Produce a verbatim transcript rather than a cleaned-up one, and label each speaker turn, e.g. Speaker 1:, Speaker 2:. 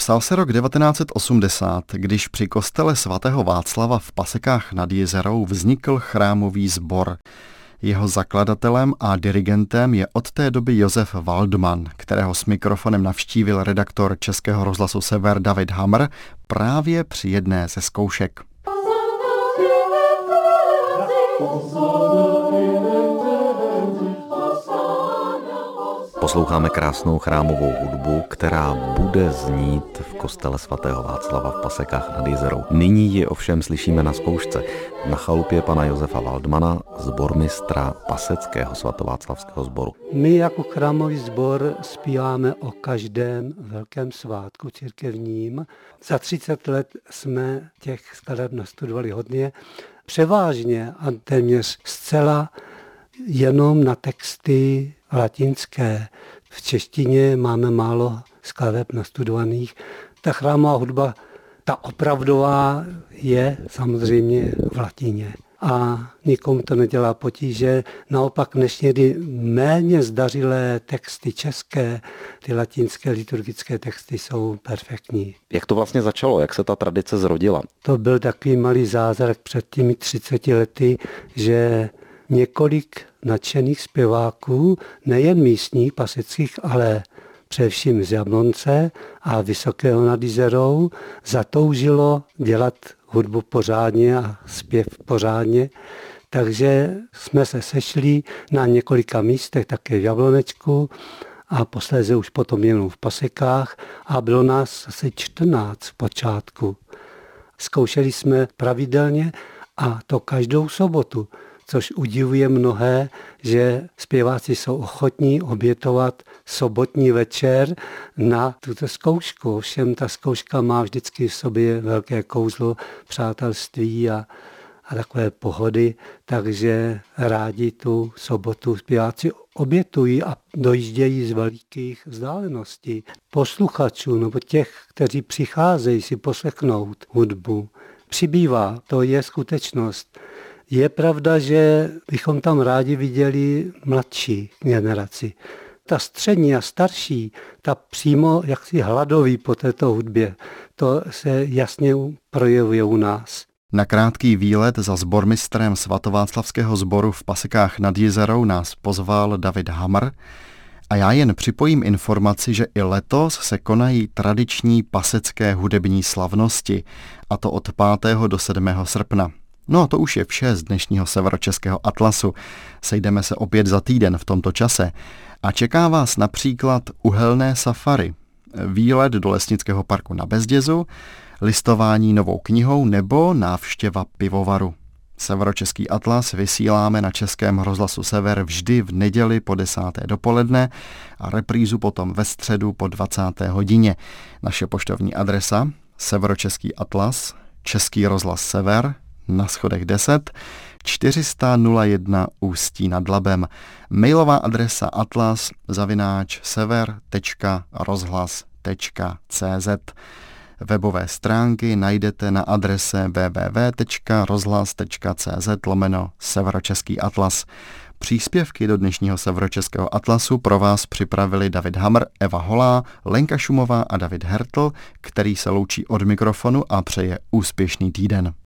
Speaker 1: Psal se rok devatenáct set osmdesát, když při kostele svatého Václava v Pasekách nad Jizerou vznikl chrámový sbor. Jeho zakladatelem a dirigentem je od té doby Josef Waldman, kterého s mikrofonem navštívil redaktor Českého rozhlasu Sever David Hamr právě při jedné ze zkoušek.
Speaker 2: Posloucháme krásnou chrámovou hudbu, která bude znít v kostele svatého Václava v Pasekách nad Jizerou. Nyní ji ovšem slyšíme na zkoušce na chalupě pana Josefa Waldmana, sbormistra paseckého svatováclavského sboru.
Speaker 3: My jako chrámový sbor zpíváme o každém velkém svátku církevním. Za třicet let jsme těch skladeb nastudovali hodně, převážně a téměř zcela jenom na texty latinské. V češtině máme málo skladeb nastudovaných. Ta chrámová hudba, ta opravdová, je samozřejmě v latině. A nikomu to nedělá potíže. Naopak dnešní méně zdařilé texty české, ty latinské liturgické texty jsou perfektní.
Speaker 2: Jak to vlastně začalo? Jak se ta tradice zrodila?
Speaker 3: To byl takový malý zázrak před těmi třiceti lety, že několik nadšených zpěváků, nejen místních, paseckých, ale především z Jablonce a Vysokého nad Jizerou, zatoužilo dělat hudbu pořádně a zpěv pořádně. Takže jsme se sešli na několika místech, také v Jablonečku a posléze už potom jenom v Pasekách a bylo nás asi čtrnáct v počátku. Zkoušeli jsme pravidelně a to každou sobotu, což udivuje mnohé, že zpěváci jsou ochotní obětovat sobotní večer na tuto zkoušku. Všem ta zkouška má vždycky v sobě velké kouzlo přátelství a, a takové pohody, takže rádi tu sobotu zpěváci obětují a dojíždějí z velikých vzdáleností. Posluchačů nebo těch, kteří přicházejí si poslechnout hudbu, přibývá, to je skutečnost. Je pravda, že bychom tam rádi viděli mladší generaci. Ta střední a starší, ta přímo jaksi hladoví po této hudbě, to se jasně projevuje u nás.
Speaker 1: Na krátký výlet za sbormistrem svatováclavského sboru v Pasekách nad Jizerou nás pozval David Hamr a já jen připojím informaci, že i letos se konají tradiční pasecké hudební slavnosti, a to od pátého do sedmého srpna. No a to už je vše z dnešního Severočeského atlasu. Sejdeme se opět za týden v tomto čase. A čeká vás například uhelné safari, výlet do lesnického parku na Bezdězu, listování novou knihou nebo návštěva pivovaru. Severočeský atlas vysíláme na Českém rozhlasu Sever vždy v neděli po desáté dopoledne a reprízu potom ve středu po dvacáté hodině. Naše poštovní adresa Severočeský atlas, Český rozhlas Sever, na schodech deset, čtyři sta nula jedna Ústí nad Labem. Mailová adresa atlas zavináč sever tečka rozhlas tečka cé zet. Webové stránky najdete na adrese w w w tečka rozhlas tečka cé zet lomeno Severočeský atlas. Příspěvky do dnešního Severočeského atlasu pro vás připravili David Hamr, Eva Holá, Lenka Šumová a David Hertl, který se loučí od mikrofonu a přeje úspěšný týden.